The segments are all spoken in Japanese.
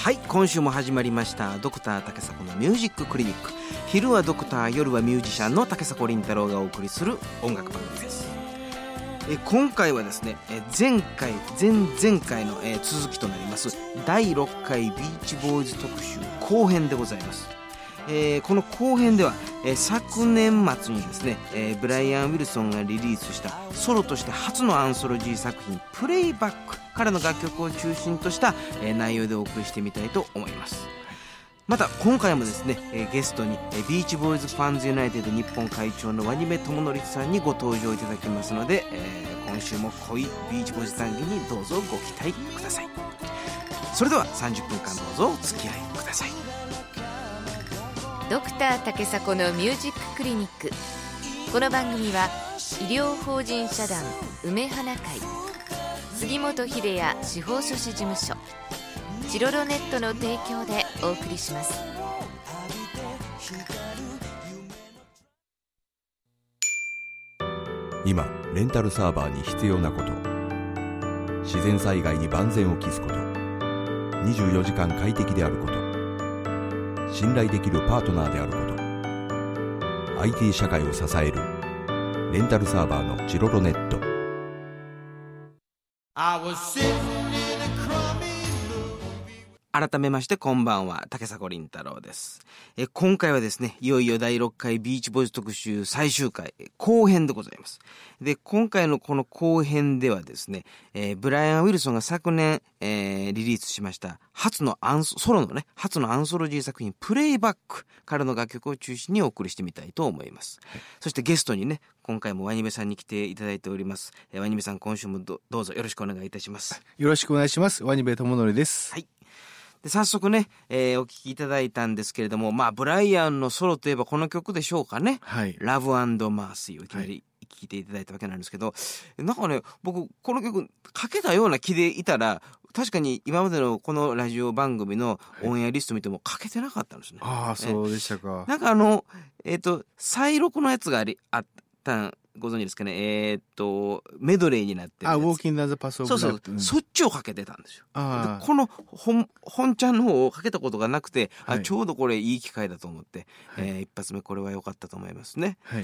はい、今週も始まりましたドクター竹迫のミュージッククリニック。昼はドクター、夜はミュージシャンの竹迫倫太郎がお送りする音楽番組です。今回はですね、前々回の、続きとなります第6回ビーチボーイズ特集後編でございます。この後編では、昨年末にですね、ブライアン・ウィルソンがリリースしたソロとして初のアンソロジー作品プレイバックからの楽曲を中心とした、内容でお送りしてみたいと思います。また今回もですね、ゲストにビーチボーイズファンズユナイテッド日本会長の鰐部智則さんにご登場いただきますので、今週も濃いビーチボーイズ談義にどうぞご期待ください。それでは30分間どうぞお付き合いください。 ドクター竹迫のミュージッククリニック。この番組は医療法人社団梅花会、杉本秀也司法書士事務所、チロロネットの提供でお送りします。 今レンタルサーバーに必要なこと、自然災害に万全を期すこと、24時間快適であること、信頼できるパートナーであること、 IT 社会を支えるレンタルサーバーのチロロネット。 改めましてこんばんは、竹迫倫太郎です。今回はですね、いよいよ第6回ビーチボーイズ特集最終回後編でございます。で、今回のこの後編ではですね、ブライアン・ウィルソンが昨年、リリースしました初のソロのね、初のアンソロジー作品プレイバックからの楽曲を中心にお送りしてみたいと思います。そしてゲストにね、今回も鰐部さんに来ていただいております。鰐部さん、今週もどうぞよろしくお願いいたします。 よろしくお願いします。鰐部智則です。 はい。で、早速ね、お聞きいただいたんですけれども、ブライアンのソロといえばこの曲でしょうかね。 はい。 ラブ&マーシーをいきなり聴いていただいたわけなんですけど、なんかね、僕この曲かけたような気でいたら、確かに今までのこのラジオ番組のオンエアリスト見てもかけてなかったんですね。 ああ、そうでしたか。 なんか再録のやつがあったんご存知ですかね。メドレーになってるやつ。 ウォーキングダウンザパスオブライフ。 そっちをかけてたんですよ。 でこの本ちゃんの方をかけたことがなくて、 はい、 ちょうどこれいい機会だと思って、一発目これは良かったと思いますね。 はい。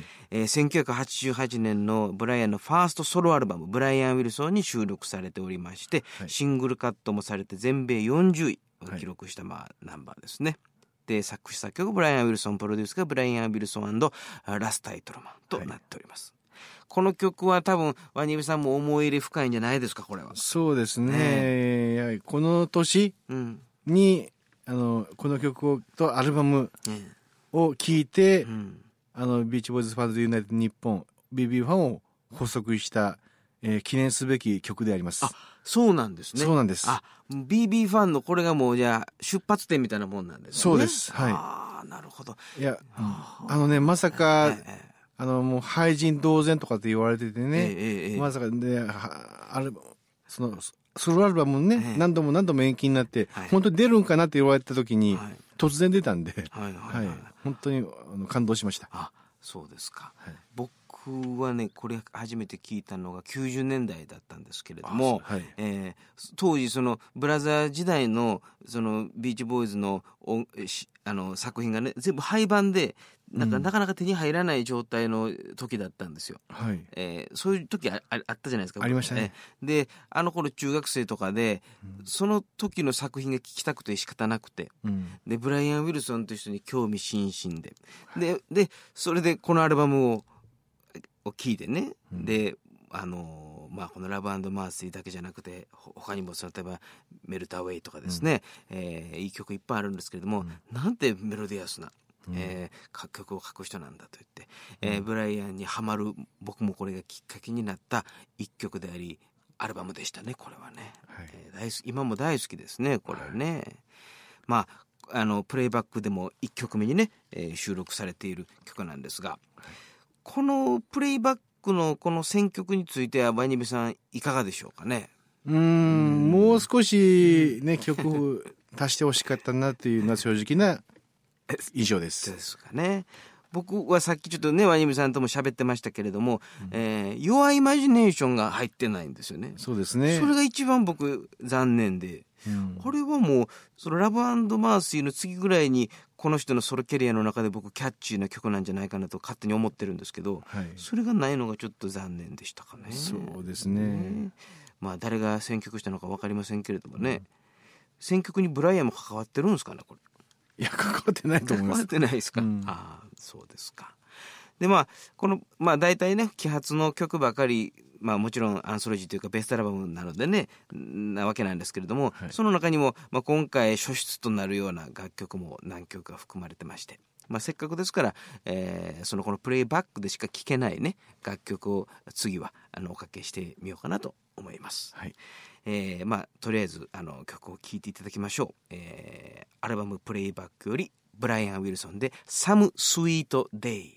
1988年のブライアンのファーストソロアルバムブライアン・ウィルソンに収録されておりまして、はい、シングルカットもされて全米40位を記録したナンバーですね。で、作詞作曲ブライアン・ウィルソン、プロデュースがブライアン・ウィルソン&ラス・タイトルマンとなっております。はい、この曲は多分鰐部さんも思い入れ深いんじゃないですか、これは。 そうですね。やはりこの年に、この曲とアルバムを聴いて、ビーチボーイズファンズユナイテッド日本 BB ファンを発足した、記念すべき曲であります。 あ、そうなんですね。 そうなんです。 BB ファンのこれがもうじゃあ出発点みたいなもんなんですね。 そうです。はい。 ああ、なるほど。 いや、まさか、もう廃人同然とかって言われててね、まさかね、そのソロアルバムね、何度も延期になって、本当に出るんかなって言われた時に、突然出たんで、本当に感動しました。 あ、そうですか。僕はね、これ初めて聞いたのが90年代だったんですけれども、当時そのブラザー時代のそのビーチボーイズの作品がね、全部廃盤でなかなか手に入らない状態の時だったんですよ。はい。そういう時 あったじゃないですか。 ありましたね。 で、頃中学生とかで、その時の作品が聞きたくて仕方なくて、でブライアン・ウィルソンという人に興味津々で、それでこのアルバムを聞いてね、でこのラブ&マーシーだけじゃなくて他にも例えばメルタウェイとかですね、いい曲いっぱいあるんですけれども、なんてメロディアスな曲を書く人なんだと言って、ブライアンにハマる僕もこれがきっかけになった一曲でありアルバムでしたね、これはね。今も大好きですね、これね。プレイバックでも1曲目にね、収録されている曲なんですが、このプレイバックのこの選曲については鰐部さんいかがでしょうかね。 もう少しね曲足してほしかったなというのは正直な印象です。 ですかね。 僕はさっきちょっとねワニミさんとも喋ってましたけれども、Your Imagination が入ってないんですよね。 そうですね。 それが一番僕残念で、これはもうそのラブ&マーシーの次ぐらいにこの人のソロキャリアの中で僕キャッチーな曲なんじゃないかなと勝手に思ってるんですけど、それがないのがちょっと残念でしたかね。 そうですね。 まあ誰が選曲したのか分かりませんけれどもね、選曲にブライアンも関わってるんですかねこれ。 いや関わってないと思います。 関わってないですか。ああそうですか。でまあこのまあ大体ね揮発の曲ばかり、まあもちろんアンソロジーというかベストアルバムなのでねなわけなんですけれども、その中にも、まあ、今回初出となるような楽曲も何曲か含まれてまして、まあ、せっかくですから、このプレイバックでしか聴けないね楽曲を次はおかけしてみようかなと思います。まあとりあえず曲を聴いていただきましょう。アルバムプレイバックよりブライアン・ウィルソンで Some Sweet Day。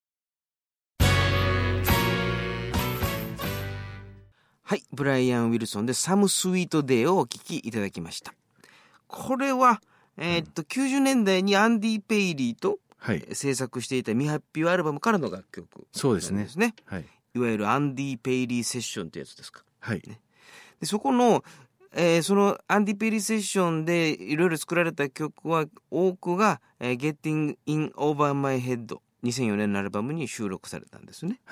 はい、ブライアン・ウィルソンで Some Sweet Day をお聴きいただきました。これは、90年代にアンディ・ペイリーと、制作していた未発表アルバムからの楽曲なんですね。 そうですね。 いわゆるアンディ・ペイリーセッションってやつですか。 ね、 でそこの、そのアンディ・ペイリーセッションでいろいろ作られた曲は多くが、Getting In Over My Head 2004年のアルバムに収録されたんですね。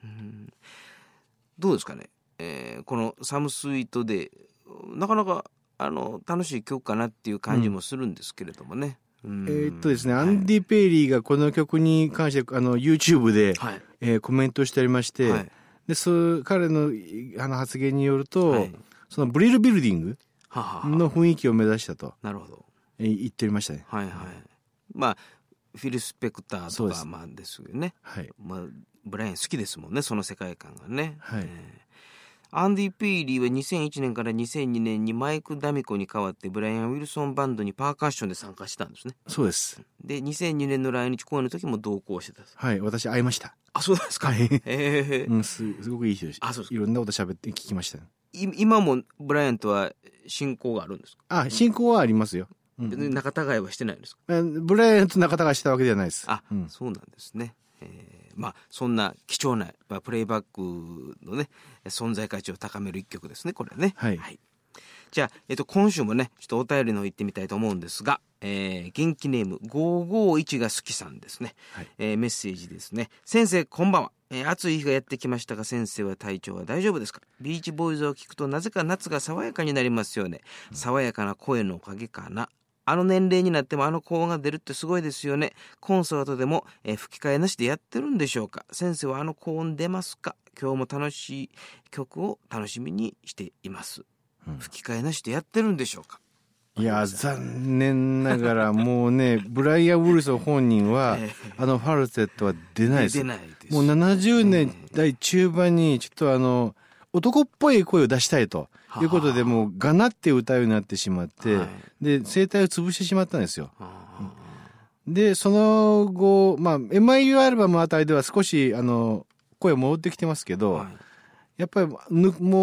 どうですかね。このサムスイートでなかなか楽しい曲かなっていう感じもするんですけれどもね。 ですね、アンディ・ペイリーがこの曲に関してYouTube で、コメントしてありまして、で彼の発言によると、そのブリルビルディングの雰囲気を目指したと言っておりましたね。 まあフィル・スペクターとかまあですよね。まあ、ブライアン好きですもんねその世界観がね。アンディ・ペイリーは2001年から2002年にマイク・ダミコに代わってブライアン・ウィルソンバンドにパーカッションで参加したんですね。 そうです。 で2002年の来日公演の時も同行してた。 私会いました。 あ、そうですか。 すごくいい人でした。いろんなこと喋って聞きました。 今もブライアンとは親交があるんですか。 親交はありますよ。 仲違いはしてないんですか。 ブライアンと仲違いしたわけではないです。 そうなんですね。まあそんな貴重な、プレイバックのね存在価値を高める一曲ですねこれね。じゃあ、今週もねちょっとお便りの方行ってみたいと思うんですが、元気ネーム551が好きさんですね。メッセージですね。先生こんばんは。暑い日がやってきましたが先生は体調は大丈夫ですか。ビーチボーイズを聞くとなぜか夏が爽やかになりますよね。爽やかな声のおかげかな。年齢になっても高音が出るってすごいですよね。コンサートでも、吹き替えなしでやってるんでしょうか。先生は高音出ますか。今日も楽しい曲を楽しみにしています。吹き替えなしでやってるんでしょうか。 いや残念ながらもうねブライアン・ウィルソン本人はファルセットは出ないです。もう70年代中盤にちょっと男っぽい声を出したいということでもうがなって歌うようになってしまって、で声帯を潰してしまったんですよ。でその後、MIU アルバムあたりでは少し声戻ってきてますけど、やっぱりもう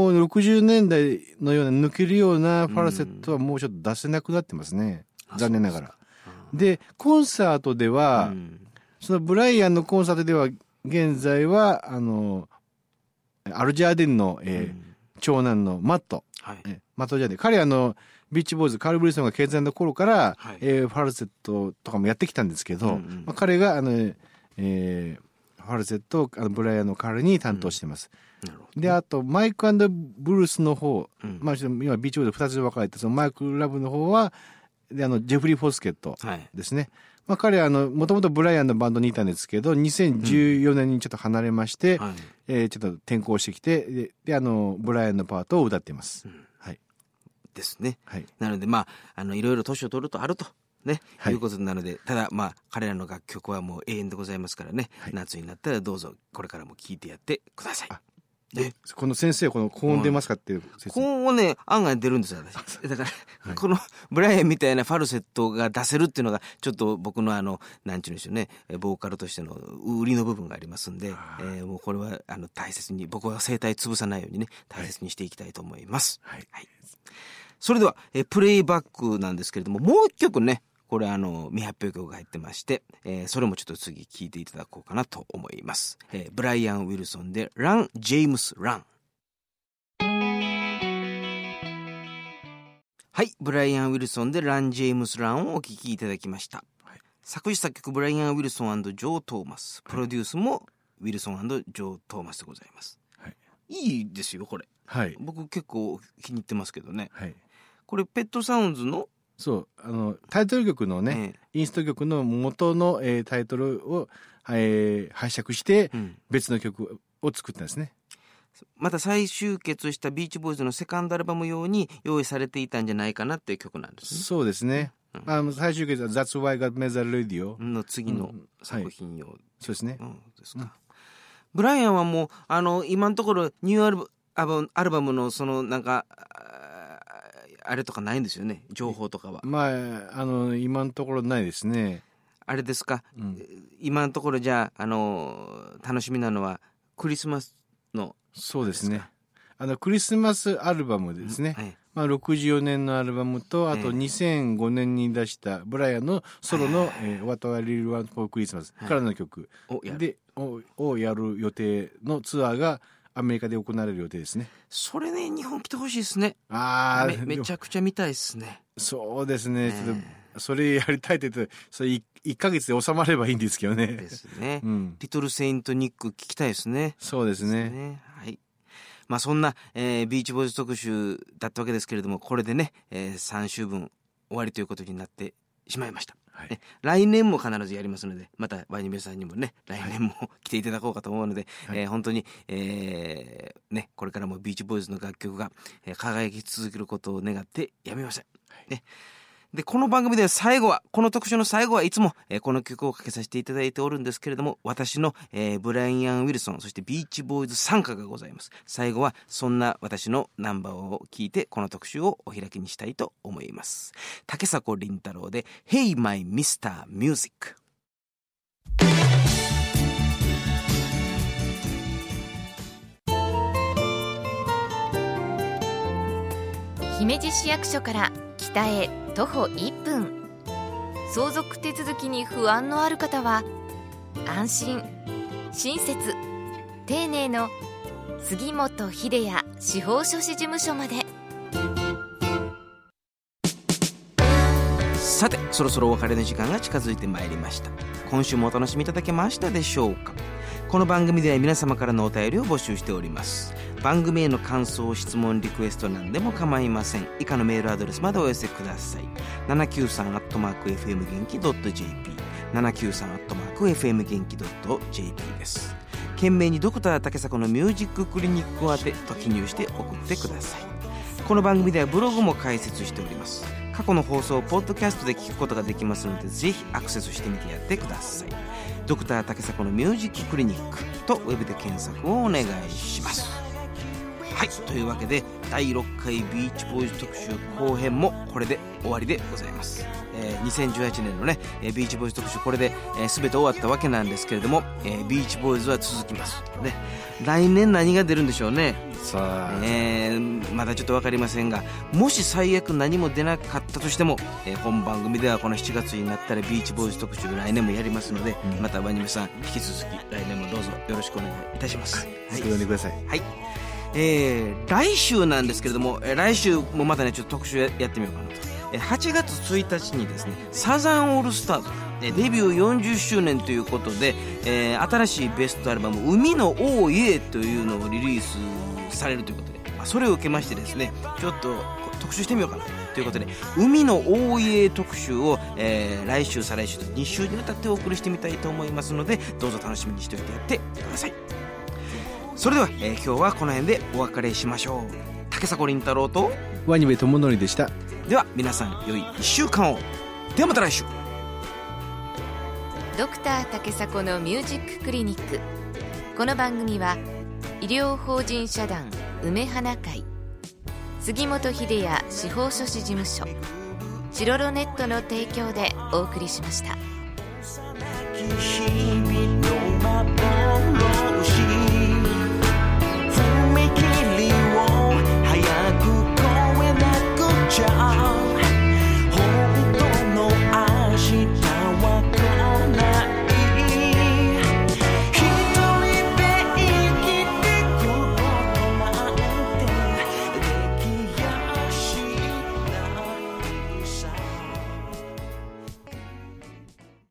60年代のような抜けるようなファルセットはもうちょっと出せなくなってますね。残念ながら。でコンサートでは、そのブライアンのコンサートでは現在はアルジャーデンの、長男のマット、マットジャーデン、彼ビーチボーイズカール・ブリソンが健在の頃から、ファルセットとかもやってきたんですけど、彼がファルセットをブライアンの代わりに担当してます。であとマイク&ブルースの方、今ビーチボーイズ2つで分かれてそのマイク・ラブの方はジェフリー・フォスケットですね。彼はもともとブライアンのバンドにいたんですけど2014年にちょっと離れまして、ちょっと転校してきてでブライアンのパートを歌ってます。 ですね。なのでいろいろ年を取るとあるとね、いうことなので、ただ彼らの楽曲はもう永遠でございますからね、夏になったらどうぞこれからも聴いてやってください。 この先生この高音出ますかっていう高音はね案外出るんですよ私。だから、このブライアンみたいなファルセットが出せるっていうのがちょっと僕のなんていうんでしょうね、ボーカルとしての売りの部分がありますんで、もうこれは大切に僕は声帯潰さないようにね大切にしていきたいと思います。それではプレイバックなんですけれどももう一曲ねこれ未発表曲が入ってまして、それもちょっと次聴いていただこうかなと思います。ブライアン・ウィルソンでラン・ジェームス・ラン。はい、ブライアン・ウィルソンでラン・ジェームス・ランをお聴きいただきました、はい、作詞作曲ブライアン・ウィルソン&ジョー・トーマス、プロデュースもウィルソン&ジョー・トーマスでございます、はい、いいですよこれ、はい、僕結構気に入ってますけどね、はい、これペットサウンズのそうタイトル曲のね、インスト曲の元の、タイトルを、拝借して、別の曲を作ったんですね。 また再集結したビーチボーイズのセカンドアルバム用に用意されていたんじゃないかなっていう曲なんですね。 そうですね、再集結は That's Why God Made the Radio の次の作品用、 そうですね、 ですか。ブライアンはもう今のところニューアルバムのそのなんかあれとかないんですよね、情報とかは。 まあ今のところないですね。 あれですか、今のところじゃあ楽しみなのはクリスマスの。 そうですね、クリスマスアルバムですね、64年のアルバムと、あと2005年に出したブライアンのソロの「What I Really Want for Christmas」からの曲をやる予定のツアーがアメリカで行われる予定ですね。 それね、日本来てほしいですね。めちゃくちゃ見たいですね。 そうですね、ちょっとそれやりたいって言ってそれ1ヶ月で収まればいいんですけどね。 ですね、リトルセイントニック聞きたいですね。 そうですね、 はい。まあそんな、ビーチボーイズ特集だったわけですけれども、これでね、3週分終わりということになってしまいました、はい。来年も必ずやりますので、またワニベさんにもね来年も来ていただこうかと思うので、本当に、ね、これからもビーチボーイズの楽曲が、輝き続けることを願ってやめません、ね。でこの番組ではこの特集の最後はいつも、この曲をかけさせていただいておるんですけれども、私の、ブライアン・ウィルソン、そしてビーチボーイズ参加がございます。最後はそんな私のナンバーを聞いてこの特集をお開きにしたいと思います。竹迫倫太郎で Hey My Mr. Music。 姫路市役所から北へ徒歩1分。相続手続きに不安のある方は安心親切丁寧の杉本秀也司法書士事務所まで。 さてそろそろお別れの時間が近づいてまいりました。今週もお楽しみいただけましたでしょうか。この番組では皆様からのお便りを募集しております。番組への感想、質問、リクエストなんでも構いません。以下のメールアドレスまでお寄せください。793@fm元気 .jp 793@fm元気 .jp です。懸命にドクター竹迫のミュージッククリニック宛てと記入して送ってください。この番組ではブログも開設しております。過去の放送をポッドキャストで聞くことができますので、ぜひアクセスしてみてやってください。ドクター竹迫のミュージッククリニックとウェブで検索をお願いします。はい、というわけで第6回ビーチボーイズ特集後編もこれで終わりでございます。2018年のねビーチボーイズ特集これで、全て終わったわけなんですけれども、ビーチボーイズは続きますね。来年何が出るんでしょうね。 さあ、 まだちょっと分かりませんが、もし最悪何も出なかったとしても、本番組ではこの7月になったらビーチボーイズ特集来年もやりますので、またワニメさん引き続き来年もどうぞよろしくお願いいたします。 はい、呼んでください。 はい、来週なんですけれども、来週もまたねちょっと特集やってみようかなと。8月1日にですねサザンオールスターズデビュー40周年ということで、新しいベストアルバム海のオーイエというのをリリースされるということで、それを受けましてですねちょっと特集してみようかなということで、海のオーイエ特集を、来週再来週と2週にわたってお送りしてみたいと思いますので、どうぞ楽しみにしておいてやってください。それでは、今日はこの辺でお別れしましょう。竹迫倫太郎とワニベ智則でした。 では皆さん良い1週間を。ではまた来週。 ドクター竹迫のミュージッククリニック。この番組は医療法人社団梅花会、杉本秀也司法書士事務所、チロロネットの提供でお送りしました。踏切を早く越えなくちゃ